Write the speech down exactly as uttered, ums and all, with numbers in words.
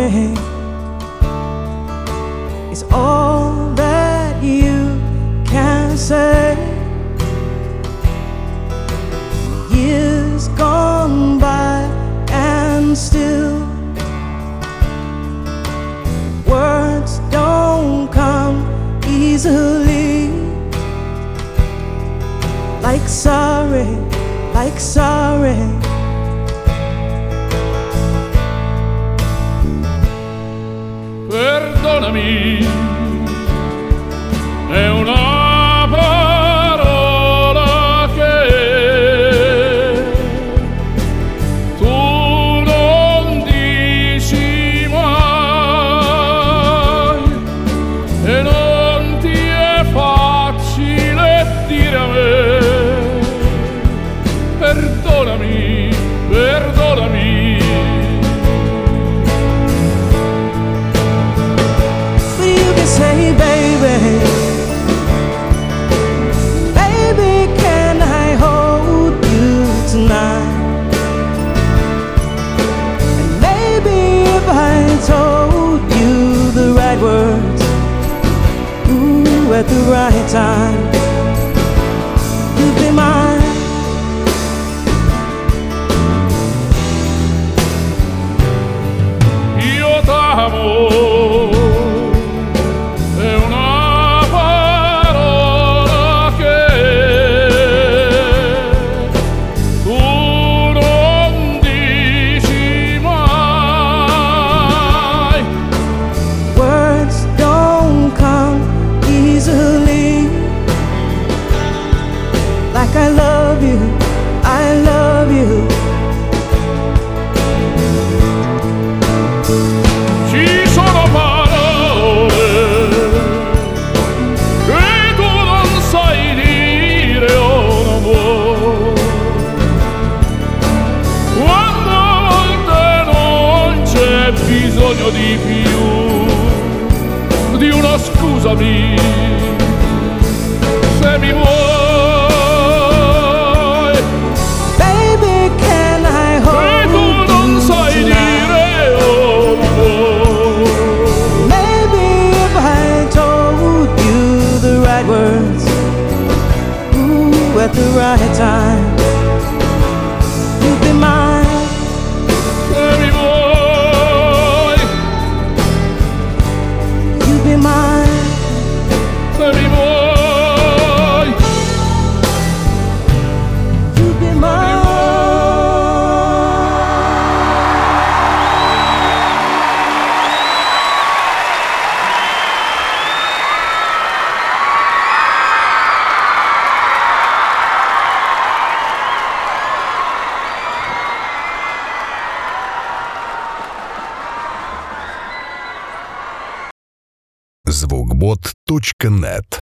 sorry is all that you can say. Years gone by and still words don't come easily. Like sorry, like sorry. Perdonami, è una parola che tu non dici mai e non ti è facile dire a me. Perdonami, perdonami. Say, baby, baby, can I hold you tonight? And maybe if I told you the right words, ooh, at the right time, you'd be mine. Io t'amo. Like I love you, I love you. Ci sono parole che tu non sai dire o non vuoi, quando a volte non c'è bisogno di più di una scusami, se mi vuoi. At the right time, you'll be mine. Baby boy, you'll be mine. Baby boy, you'll be mine. звукбот точка нет